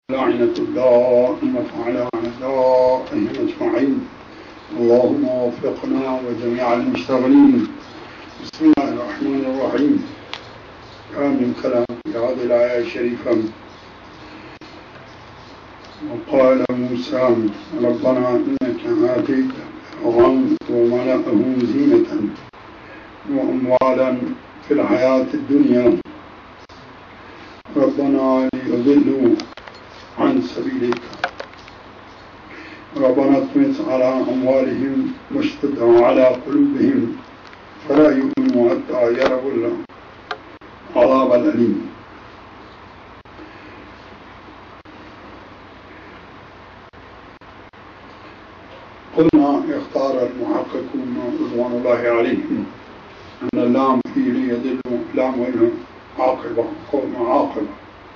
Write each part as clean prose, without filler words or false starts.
لعنة الدائمة على أعدائهم أجمعين. اللهم وفقنا وجميع المشتغلين. بسم الله الرحمن الرحيم. كان من كلام في هذه الآية الشريفة: وقال موسى ربنا إنك آتيت فرعون وملأه زينة وأموالا في الحياة الدنيا ربنا ليضلوا عن سبيلك ربنا اطمس على أموالهم واشدد على قلوبهم فلا يؤمنوا حتى يروا العذاب الأليم. قلنا اختار المحققون رضوان الله عليهم أن اللام في ليضلوا لام عاقبة قوم عاقبة،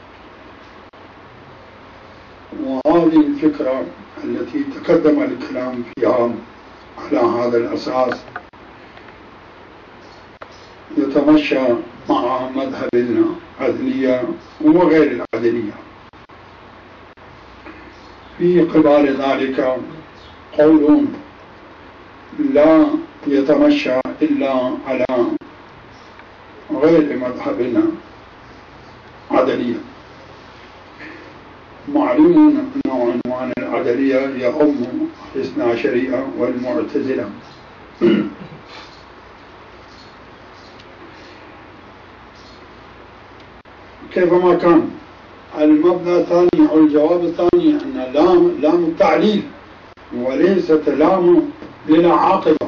وهذه الفكرة التي تقدم الكلام فيها على هذا الأساس يتمشى مع مذهب العدلية وغير العدلية. في قبال ذلك قول لا يتمشى إلا على غير مذهبنا عدلية. معلوم أن عنوان العدلية يؤم الاثنى عشرية والمعتزلة. كيفما كان، المبدأ الثاني أو الجواب الثاني أن لام التعليل وليست لام للعاقبة،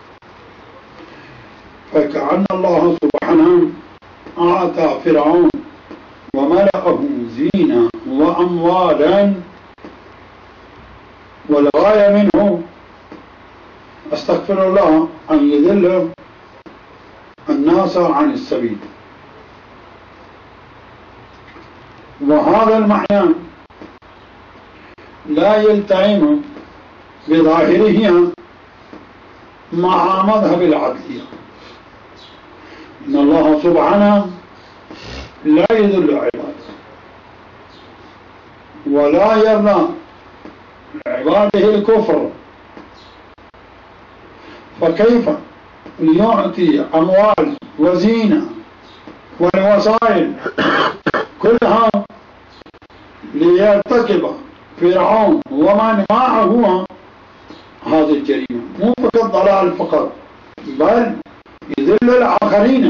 فكأن الله سبحانه أعطى فرعون وملأه زينة وأموالا، والغاية منه أستغفر الله أن يذل الناس عن السبيل. وهذا المعنى لا يلتئم بظاهره مع مذهب العدلية. إن الله سبحانه لا يذل عباده ولا يرضى لعباده الكفر، فكيف يعطي أموال وزينة والوسائل كلها ليرتكب فرعون ومن معه هذه الجريمة؟ مو فقط ضلال فقط، بل يذل الآخرين.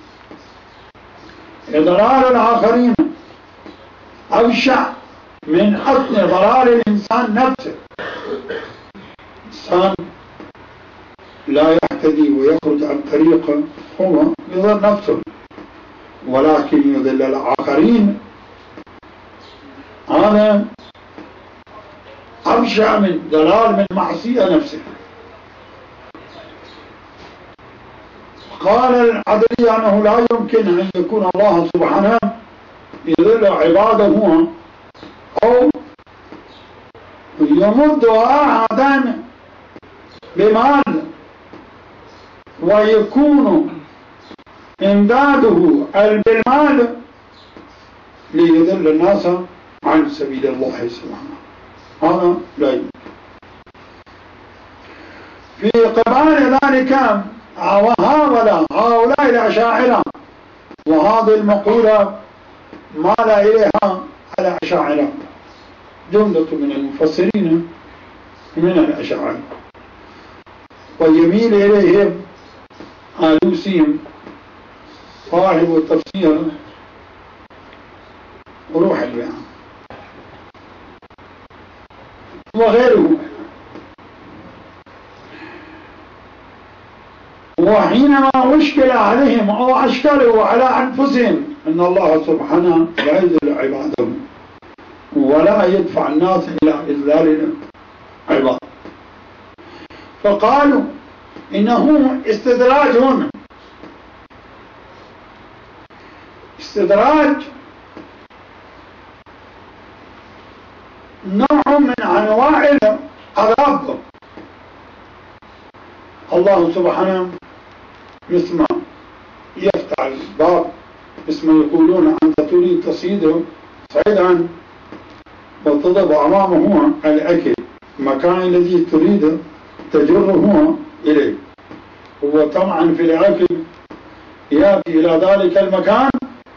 إضلال الآخرين أبشع من حسن ضلال الإنسان نفسه. الإنسان لا يهتدي ويخرج عن طريقه هو يضل نفسه، ولكن يذل الآخرين هذا أبشع من ضلال من معصية نفسه. قال العدلية أنه لا يمكن أن يكون الله سبحانه يذل عباده أو يمد أحدا بمال ويكون إمداده بالمال ليذل الناس عن سبيل الله سبحانه. هذا لا يمكن. في قبال ذلك هؤلاء الأشاعرة، وهذه المقولة مال إليها الأشاعرة جملة من المفسرين من الأشاعرة، ويميل إليهم آلوسي صاحب التفسير وروح البيان وغيره. وحينما أشكل عليهم أو أشكلوا على أنفسهم أن الله سبحانه لا يذل عباده ولا يدفع الناس إلى إذلال العباد، فقالوا إنه استدراج نوع من أنواع العذاب. الله سبحانه مثل ما يفتح الباب، مثل ما يقولون أنت تريد تصيده صعيدا وتضع أمامه الأكل، المكان الذي تريد تجره إليه. هو طبعا في الأكل يأتي إلى ذلك المكان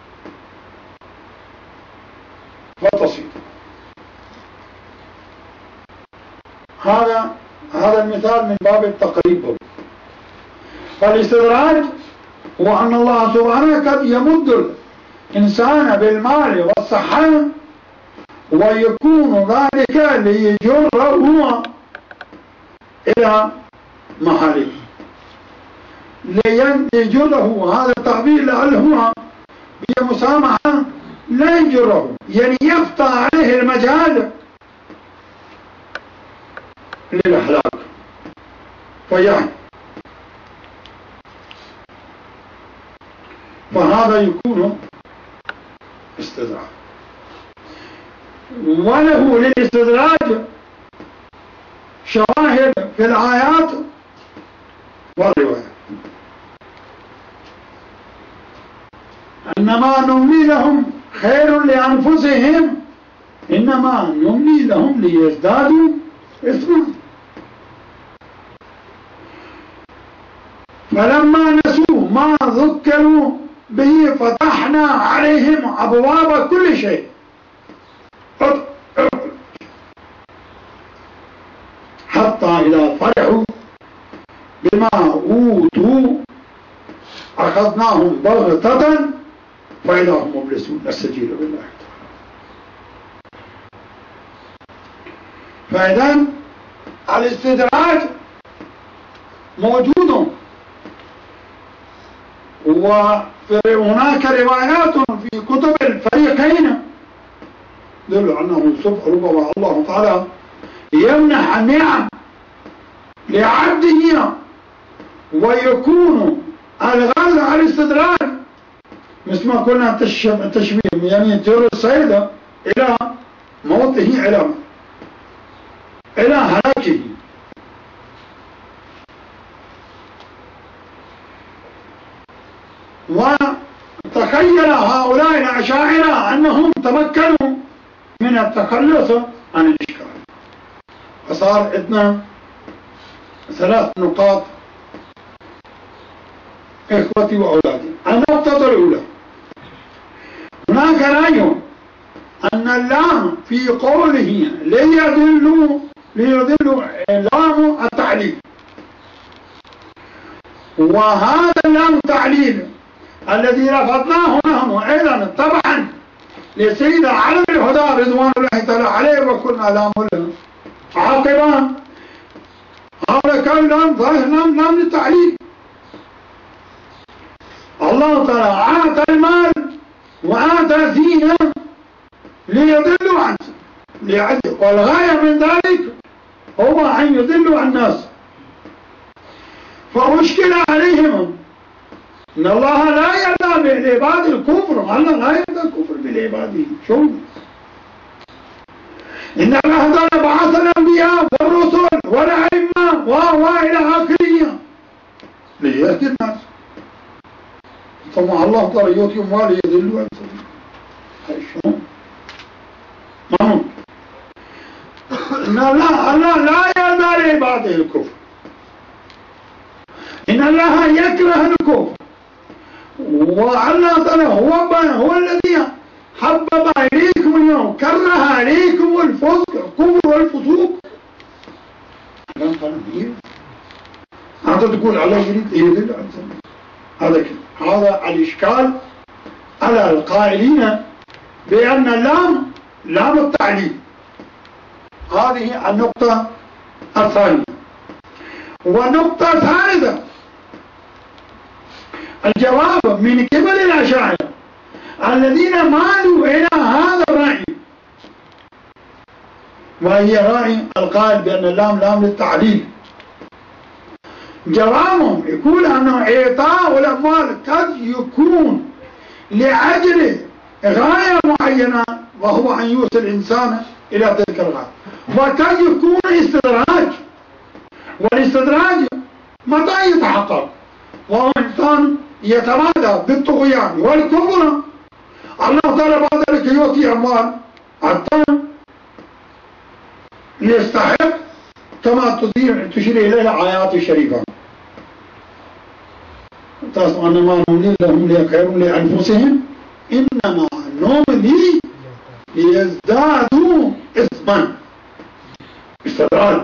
فتصيد. هذا المثال من باب التقريب. فالاستدراج هو أن الله سبحانه قد يمد الإنسان بالمال والصحة ويكون ذلك ليجره إلى محله، ليجره. هذا التعبير لعله بمسامحة لا يجره، يعني يفتح عليه المجال للإحلاك فيعني، فهذا يكون استدراج. وله للاستدراج شواهد في الآيات والروايات. إنما نملي لهم خير لأنفسهم إنما نملي لهم ليزدادوا إثما. فلما نسوا ما ذكروا به فتحنا عليهم أبواب كل شيء حتى إذا فرحوا بما أوتوا أخذناهم بغتة فإذا هم مبلسون. نستجيب بالله تعالى. فإذا الاستدراج موجود، وهناك روايات في كتب الفريقين يدل أنه ربما الله تعالى يمنح النعم لعبده ويكون الغرض على الاستدراج مثل ما قلنا التشبيه، يعني يجر الصيد إلى موته إلى هلاكه. وتخيل هؤلاء الأشاعرة أنهم تمكنوا من التخلص عن الإشكال. فصار عندنا 3 نقاط إخوتي وأولادي. النقطة الأولى، هناك رأي أن اللام في قوله ليدل لام التعليل، وهذا اللام التعليل الذي رفضناه نحن أيضا طبعا لسيد علم الهدى رضوان الله تعالى عليه وكنا لام عاقبا. هذا كان لام ظاهر لام للتعليل. الله تعالى أعطى المال وأعطى زينة ليضلوا عنه والغاية من ذلك هو أن يضلوا الناس. فأشكل عليهم إن الله لا يرضى بالعباد الكفر. الله لا يرضى الكفر بالعباد. شو إن الله تعالى بعث الأنبياء والرسل والأئمة وإلى آخره ليهدي الناس. ثم الله تعالى يؤتي أموال يذلوا عن سبيله. هاي شو ما ممكن. إن الله لا يرضى لعباده الكفر. إن الله يكره الكفر. والله تعالى هو الذي حبب إليكم اليوم كره إليكم الفسق والفسوق. كلام كبير. أنت تقول الله يريد يذل عن سبيله. هذا الإشكال على القائلين بأن اللام لام التعليل. هذه النقطة الثانية. والنقطة الثالثة، الجواب من قبل الأشاعرة الذين مالوا إلى هذا الرأي، وهي رأي القائل بأن اللام لام للتعليل. جوابهم يقول أنه إعطاء الأموال قد يكون لأجل غاية معينة وهو أن يوصل الإنسان إلى تلك الغاية، وقد يكون استدراج. والاستدراج متى يتحقق؟ وهو إنسان يتمادى بالطغيان والكفر. الله تعالى بعد ذلك يؤتي أموال حتى يستحق كما تشير إليه الآيات الشريفة. تاسو أنما نملي لهم ليخيروا لأنفسهم إنما نملي ليزدادوا إثما. استدراج.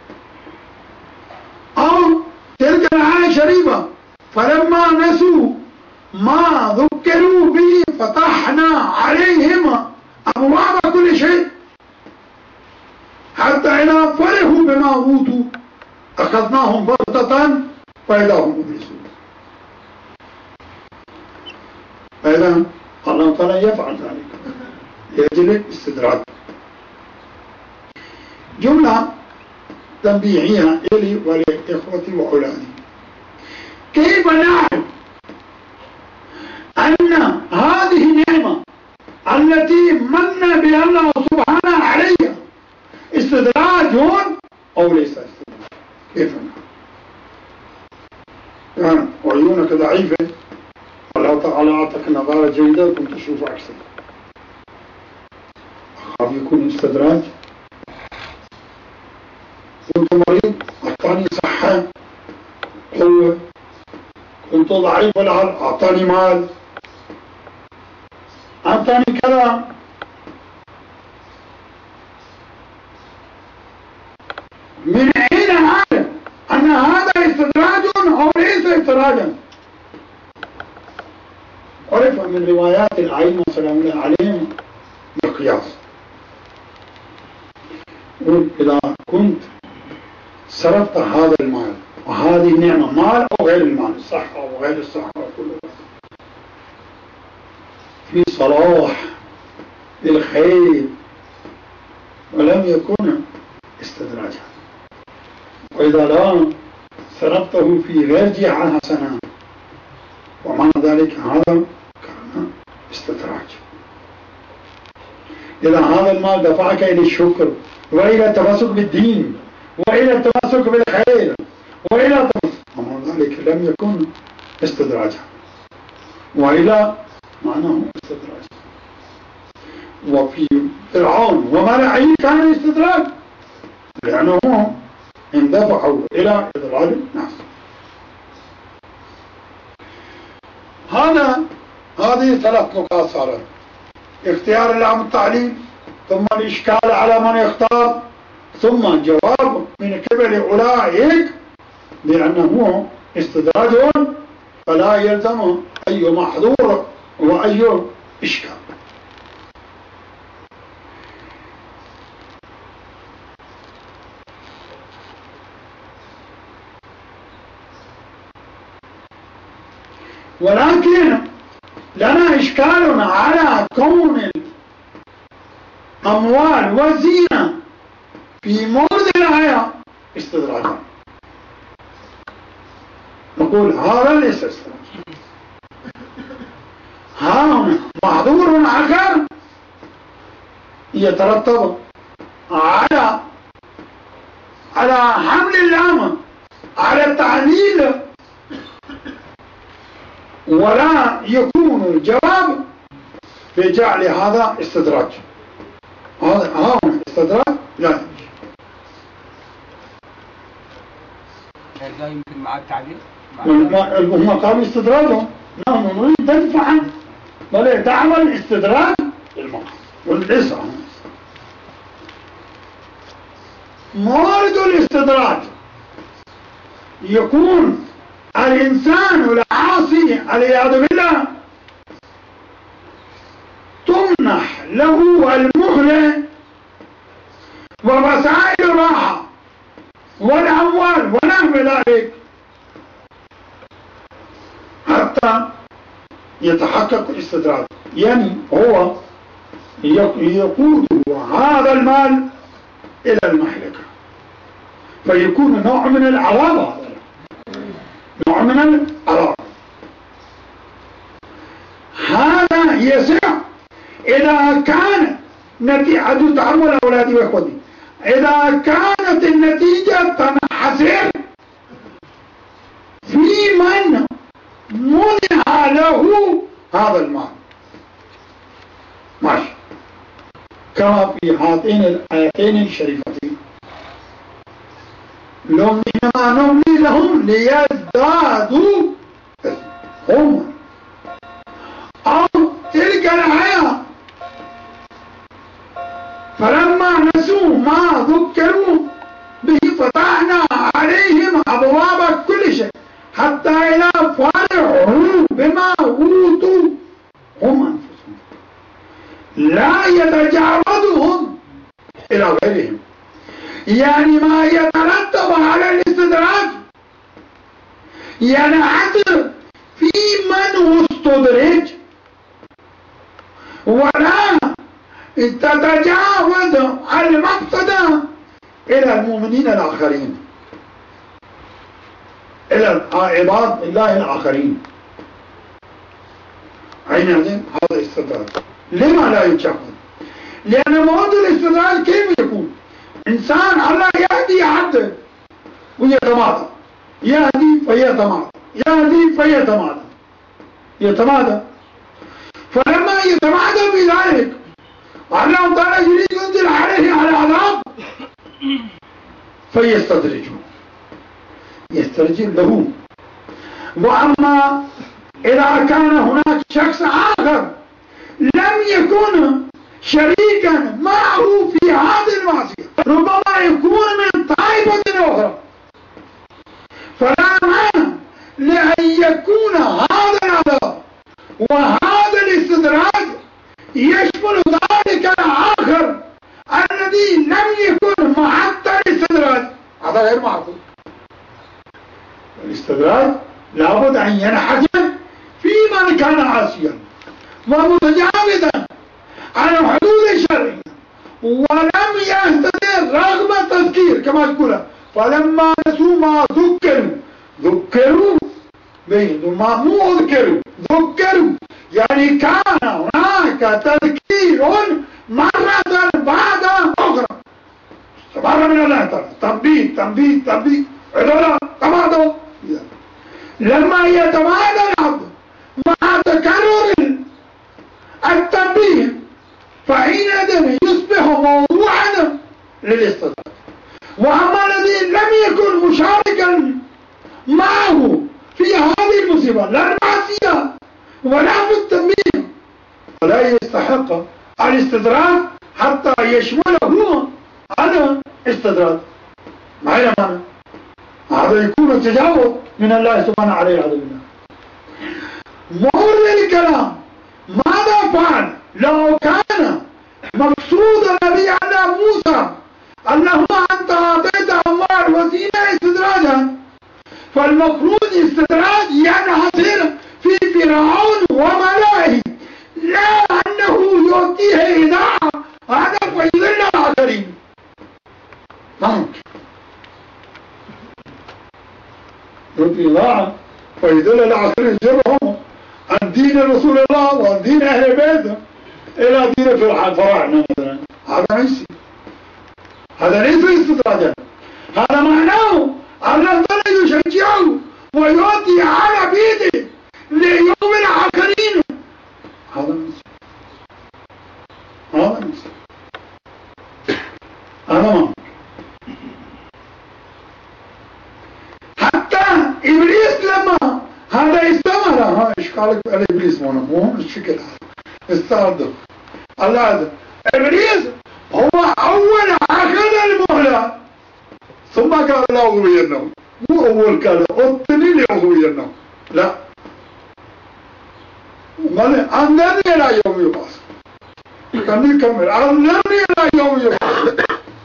أو تلك الآية الشريفة فلما نسوا ما ذكروا به فتحنا عليهم أبواب كل شيء حتى إذا فرحوا بما أوتوا أخذناهم بغتة فإذا هم مبلسون. فإذا الله تعالى يفعل ذلك لأجل استدراج. جملة تنبيهية إلي ولإخوتي وأولادي. كيف نعلم أن هذه النعمة التي من بها الله سبحانه علي استدراج أو ليس استدراج؟ كيف نعلم؟ يعني عيونك ضعيفة، الله تعالى أعطاك نظارة جيدة كنت تشوف أكثر، أخاف يكون استدراج. كنت مريض أعطاني صحة قوة، كنت ضعيف والعرض أعطاني مال، أعطاني كلام. من أين أعلم أن هذا استدراج أو ليس استدراجا؟ عرف من روايات الأئمة سلام الله عليهم بقياس. إذا كنت صرفت هذا المال وهذه النعمة، مال أو غير المال، الصحة أو غير الصحة، كله في صلاح للخير ولم يكن استدراجا، وإذا لا صرفته في غير جهة حسنة ومعنى ذلك هذا كان استدراج. إذا هذا المال دفعك إلى الشكر وإلى التمسك بالدين وإلى التمسك بالخير وإلى التمسك، ومعنى ذلك لم يكن استدراجا، وإلى معناه استدراج. وفي فرعون وملئه كان استدراج لأنهم اندفعوا إلى إضلال الناس. هذه ثلاث نقاط صارت: اختيار العام التعليم، ثم الإشكال على من يختار، ثم الجواب من قبل أولئك بأنه استدراج فلا يلزم أي محظور وأي إشكال. ولكن لنا إشكال على كون الأموال والزينة في مورد الآية استدراجا. نقول هذا ليس استدراج، هنا محظور آخر يترتب على حمل اللام على التعليل، ولا يكون الجواب بجعل هذا استدراج. هذا استدراج لا يمكن مع التعليل. هم قالوا استدراجهم، نحن نريد ندفع ولا دعوة الاستدراج للموت والإسعى. مورد الاستدراج يكون الإنسان العاصي والعياذ بالله تمنح له المهلة ووسائل الراحة والأموال ونحو ذلك حتى يتحقق الاستدراج. يعني هو يقود هذا المال إلى المهلكة، فيكون نوع من العرابة، نوع من العرابة. هذا يسع إذا كان نتيجة تعمل أولادي وإخوتي، إذا كانت النتيجة تنحصر في من منع له هذا المال، ماشي، كما في هاتين الآيتين الشريفتين. لهم إنما نملي لهم ليزدادوا هم أو تلك الآية فلما نسوا ما ذكروا به فتحنا عليهم أبواب كل شيء حتى إذا فرحوا بما أوتوا هم أنفسهم لا يتجاوزهم إلى غيرهم. يعني ما يترتب على الاستدراج ينعكس في من استدرج ولا تتجاوز المقصد إلى المؤمنين الآخرين، إلى عباد الله الآخرين. حينئذ هذا استدراج. لما لا يتجاوز؟ لأن موضوع الاستدراج كيف يكون؟ إنسان الله يهدي عبده ويتمادى، يهدي فيتمادى، يهدي فيتمادى، يتمادى. فلما يتمادى بذلك الله تعالى يريد ينزل عليه على عذاب فيستدرجه، يستدرج له. وأما إذا كان هناك شخص آخر لم يكن شريكا معه في هذه المعصية، ربما يكون من طائفة أخرى، فلا مانع لأن يكون هذا العذاب وهذا الاستدراج يشمل ذلك الآخر الذي لم يكن معطل الاستدراج. هذا غير معقول. الاستدراج لابد أن ينحصر في من كان عاصيا ومتجاوزا عن حدود الشرع ولم يهتدي رغم التذكير كما يقول فلما نسوا ما ذكروا ما مو ذكروا يعني كان هناك تذكير مرة بعد أخرى. سبحان من الله تعالى تنبيه عدولا تمادوا. لما يتمادى العبد مع تكرر التنبيه فحينئذ يصبح موضوعا للاستدراج. وأما الذي لم يكن مشاركا معه في هذه المصيبة لا المعصية ولا في التنبيه فلا يستحق الاستدراج حتى يشمله على استدراج. ما هي معنى هذا يكون تجاوز من الله سبحانه عليه العظيم الله. مورد الكلام ماذا فعل لو كان مقصود النبي على موسى اللهم أنت أعطيت أموال وزينة استدراجا، فالمفروض استدراج ينحصر في فرعون وملائه لا أنه يؤتيه إذاعة هذا فيضل الآخرين. يؤتي إذاعة فيضل الآخرين جرهم عن دين رسول الله وعن دين أهل بيته إلى دين الفراعنة مثلا. هذا ليس استدراجا. هذا معناه أن الله يشجعه ويؤتي على بيده ليوم الآخرين. هذا ما حتى إبليس لما هذا استمر إشكالك على إبليس مو الشكل هذا استعرضه الله. إبليس هو أول أخذ المهلة ثم قال لا أغوينه، مو أول قال أطني لأغوينه، لا أنذرني إلى يوم يبعث. كان يكمل أنذرني إلى يوم يبعث.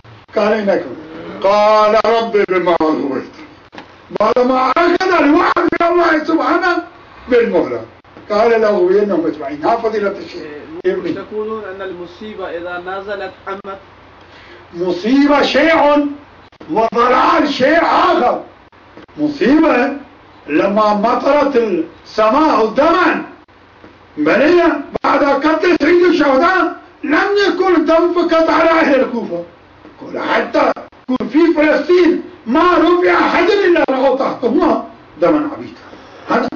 قال ربي بما أغويت بعد ما أخذ الوعد من الله سبحانه بالمهلة قال لأغوينهم أجمعين. ها فضيلة الشيخ تقولون أن المصيبة إذا نزلت عمت. مصيبة شيء وضلال شيء آخر. مصيبة لما مطرت السماء دما بليا بعد قتل سيد الشهداء لم يكن الدم فقط على أهل الكوفة، حتى يكون في فلسطين ما رفع حد إلا رأوا تحتهما دما عبيدا. هذا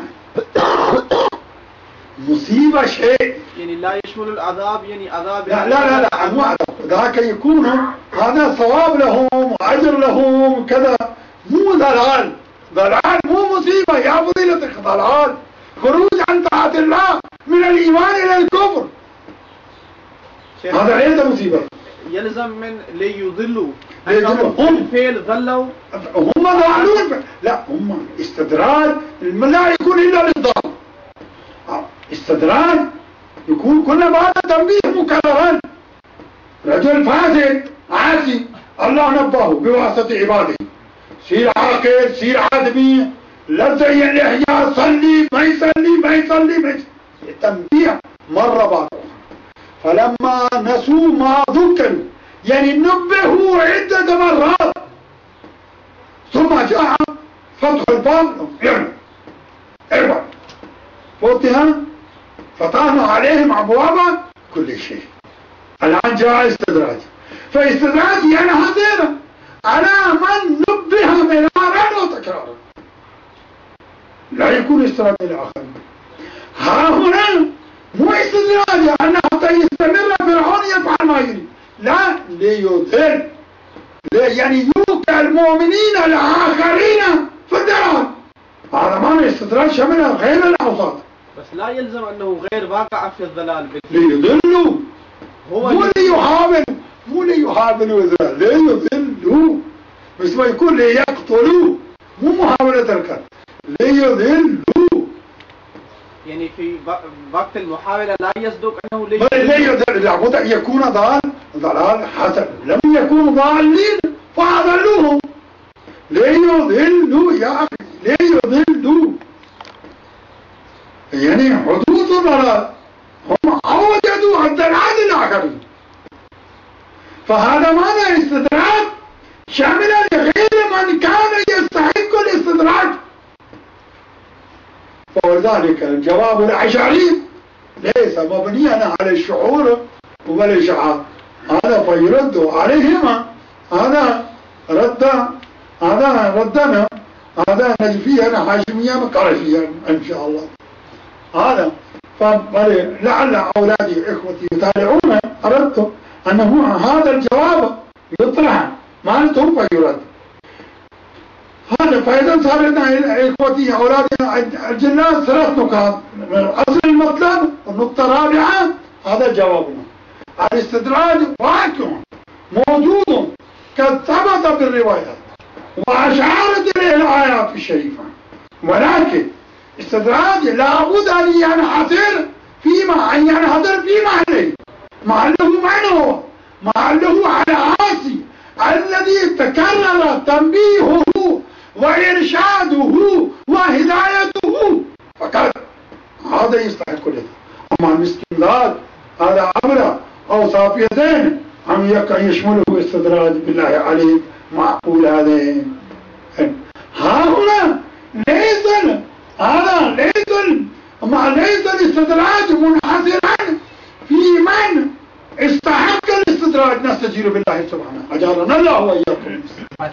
مصيبة شيء يعني لا يشمل العذاب، يعني عذاب لا مو عذاب. ذاك يكون هذا ثواب لهم وأجر لهم كذا مو ضلال، ضلال مو مصيبة يا فضيلتك، ضلال خروج عن طاعة الله من الإيمان إلى الكفر، هذا ليس مصيبة. يلزم من ليضلوا هم فعل ضلوا، هم ضالون، لا هم استدراج لا يكون إلا للضال. استدراج يكون كل بعد تنبيه مكررا. رجل فاسد عاصي الله نبهه بواسطة عباده، سير عاقل سير عادمي، لا زي اللحية، صلي ما يصلي ما يصلي ما يصلي، التنبيه مرة بعد أخرى. فلما نسوا ما ذكروا يعني نبهوا عدة مرات، ثم جاء فتح الباب يعني اربع فتحنا عليهم أبواب كل شيء. الآن جاء استدراج، فاستدراج ينحدر على من نبه مرارا وتكرارا، لا يكون استدراج الآخر. ها هنا مو استدراج أنه حتى يستمر فرعون يفعل ما يريد، لا ليذل، يعني يوقع المؤمنين الآخرين في الضلال. هذا معنى استدراج شمل غير الأوساط، بس لا يلزم أنه غير واقع في الضلال ليذلوا، مو ليحاولوا ليذلوا، مش ما يكون ليقتلوا، مو محاولة القتل، ليذلوا. يعني في وقت المحاولة لا يصدق أنه لابد أن يكون ضلال حسن، لم يكونوا ضالين فأضلوهم، ليذلوا يا أخي ليذلوا، يعني حدوث الضلال هم أوجدوا الضلال الآخرين. فهذا معنى استدراج شامل لغير من كان يستحق الاستدراج. ولذلك الجواب الأشعري ليس مبنيا على الشعور والإشعار، هذا فيرد عليهما، هذا ردنا، هذا نجفيا هاشميا قرشيا إن شاء الله. هذا فلعل أولادي إخوتي يتابعون، أردت أنه هذا الجواب يطرح معناته فيرد. هذا فإذا صار لنا إخوتي أولادنا الجنات ثلاث نقاط، أصل المطلب النقطة الرابعة هذا جوابنا. الاستدراج واقع موجود قد ثبت بالروايات وأشعرت الآيات الشريفة، ولكن استدراج لابد أن ينحصر في محله معنى محله على عاصي الذي تكرر تنبيهه وإرشاده وهدايته فقط، هذا يستحق له. أما الاستدراج هذا أمر أوصاف يدين أم يشمله استدراج بالله عليك معقول هذين. ها هنا ليس الاستدراج منحصرا في من استحق الاستدراج، نستجير بالله سبحانه أجارنا الله وإياكم.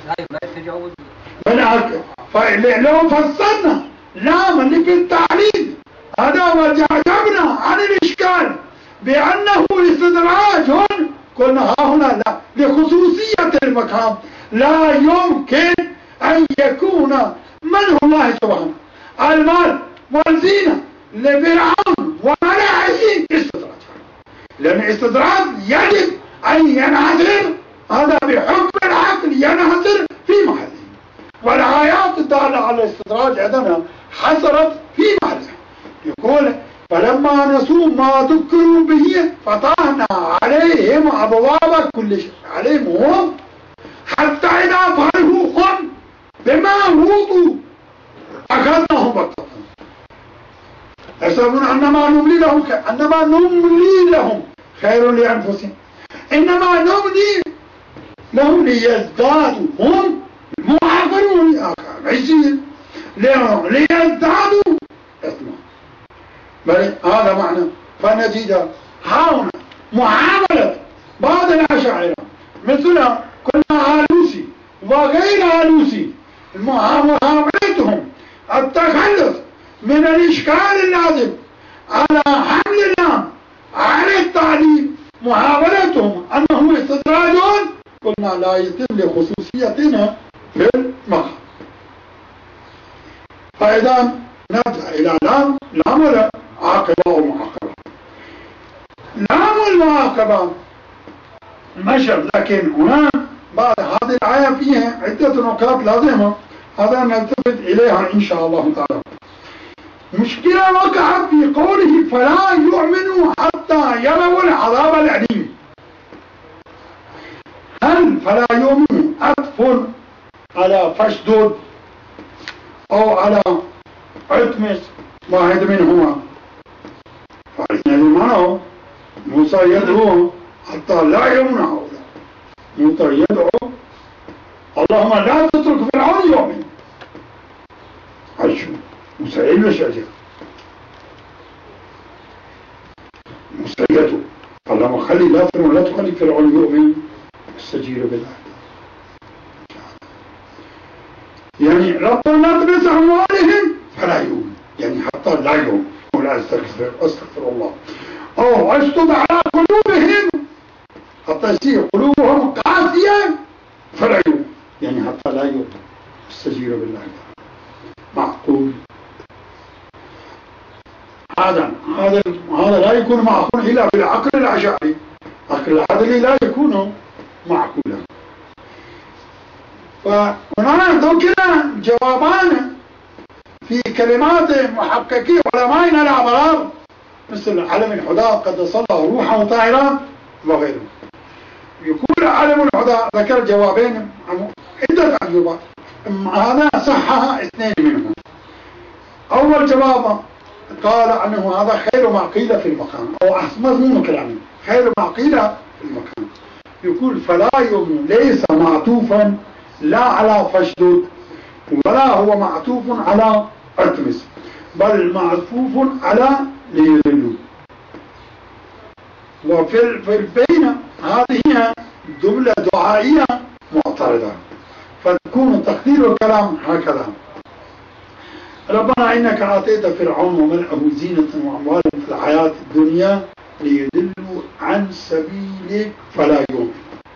لو فصلنا لام بالتعليل هذا وجعبنا عن الإشكال بأنه استدراج، قلنا ها هنا لا لخصوصية المكان، لا يمكن أن يكون من الله سبحانه المال والزينة لفرعون وملائكته استدراج، لأن الاستدراج يجب أن ينحصر، هذا بحكم العقل ينحصر في محله، والآيات الدالة على الاستدراج عندنا حصرت في محله. يقول فلما نسوا ما ذكروا به فتحنا عليهم أبواب كل شيء، عليهم هم حتى إذا فرحوا هم بما أوتوا أخذناهم بغتة يحسبون أنما نملي لهم خير لأنفسهم، إنما نملي لهم ليزدادوا، هم معافرون عزيز ليزدادوا إثما. بل هذا معنى. فالنتيجة هاونا معاملة بعض الأشاعرة مثل كنا آلوسي وغير آلوسي معاملتهم التخلص من الإشكال اللازم على حمل الله على التعليم، محاولتهم أنه استدراج، قلنا لا يتم لخصوصيتنا في المقام. فإذا نرجع إلى لام ولا عاقبة ومعاقبة. لام المعاقبة مشر، لكن هنا بعد هذه الآية فيها عدة نقاط لازمة، هذا نلتفت إليها إن شاء الله تعالى. مشكلة وقعت في قوله فلا يؤمنوا حتى يروا العذاب الأليم. هل فلا يؤمنوا عطف على فاشدد أو على عتمس واحد منهما؟ فإن المعنى موسى يدعو حتى لا يؤمن هؤلاء. موسى يدعو اللهم لا تترك فرعون يؤمن. عشو موسى يدعو شجر موسى يدعو اللهم خلي لا فرعون لا تخلي فرعون يؤمن استجير بالله. يعني ربنا تبس أموالهم فلا يؤمن، يعني حتى لا يؤمن ولا استغفر الله. أو اشتد على قلوبهم حتى يصير قلوبهم قاسية فلا يؤمن، يعني حتى لا يؤمن استجير بالله. معقول هذا لا يكون معقول إلا بالعقل الأشعري. عقل العدلي لا يكون معقولا. فهنا ذكر جوابان في كلمات محققي علمائنا الأبرار مثل علم الهدى قد صلى روحه طائرا وغيره. يقول علم الهدى ذكر جوابين عدة أجوبة، هذا صحها اثنين منهم. أول جواب قال أنه هذا خير ما قيل في المكان، أو أحسن مضمون كلامه خير ما قيل في المكان. يقول فلا يؤمن ليس معطوفا لا على فاشدد ولا هو معطوف على عتمس، بل معطوف على ليذلوا. وفي البين هذه جملة دعائية معترضة، فتكون تقدير الكلام هكذا: ربنا إنك آتيت فرعون وملئه زينة وأموالا في الحياة الدنيا ليضلوا عن سبيلك فلا يؤمنوا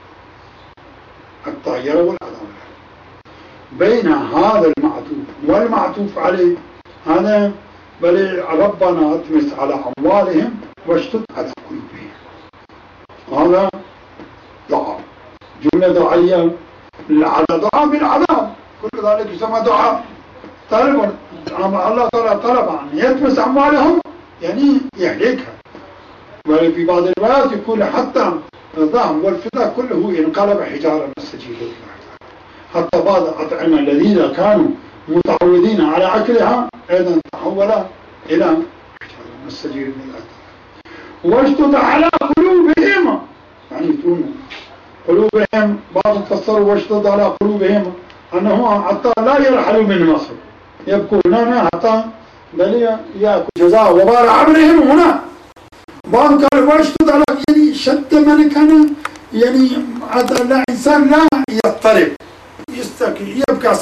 حتى يروا العذاب. بين هذا المعطوف والمعطوف عليه هذا بل ربنا اطمس على أموالهم واشتد على قلوبهم، هذا دعاء، جملة دعائية على دعاء بالعذاب، كل ذلك يسمى دعاء. طلب الله تعالى طلب أن يطمس أموالهم يعني يهلكها. وفي بعض الروايات يقول حتى الذهب والفضة كله انقلب حجارة مستجيب لله، حتى بعض الأطعمة الذين كانوا متعودين على أكلها أيضا تحول إلى حجارة مستجيب لله. واشتد على قلوبهم، يعني يكون قلوبهم بعض تفسروا واشتد على قلوبهم أنه حتى لا يرحلوا من مصر، يبقون هنا حتى بل يأكل جزاء وبال عمرهم هنا. بعض قالوا واشتد على يعني شد من كان يعني الإنسان لا يضطرب يبقى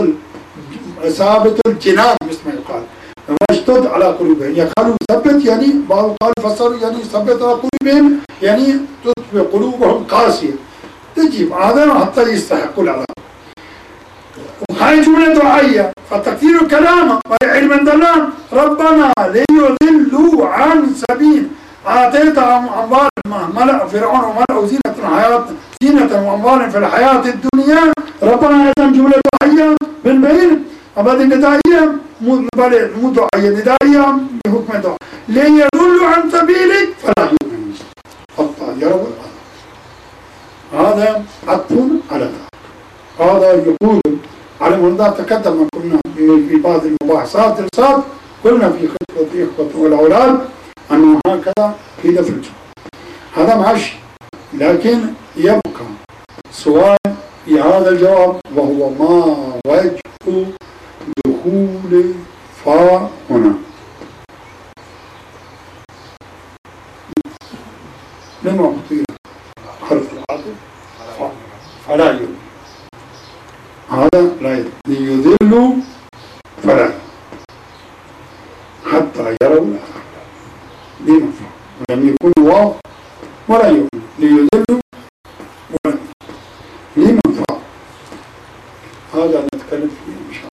ثابت الجنان مثل ما يقال. واشتد على قلوبهم يقالوا ثبت، يعني بعض قالوا فسروا يعني ثبت على قلوبهم يعني تطبق قلوبهم قاسية تجيب هذا حتى يستحقوا العذاب. وهي جملة دعائية، فتكثير الكلام وعلم الدلال ربنا ليضلوا عن سبيل آتيت أموال ملأ فرعون وملأ زينة وأموال في الحياة الدنيا. ربنا أيضا جملة دعائية بالبين، أبدا ندائية مو دعائية ندائية بحكم دعاء ليضلوا عن سبيلك فلا يؤمنون حتى يروا هذا عطف على ذلك. هذا يقول على مدى تقدم كنا في بعض المباحثات السابقة قلنا في خطبة الإخوة والأولاد أنه هكذا كده في الجواب، هذا ماشي، لكن يبقى سؤال في هذا الجواب وهو ما وجه دخول فا هنا؟ لما أعطي حرف العاطف فلا يؤمن، هذا لا يؤمن ليذلوا فلا يؤمن حتى يروا العذاب لما فا، ولم يكن واو ولا يؤمن ليذلوا ولا لمن فا. هذا نتكلم فيه إن شاء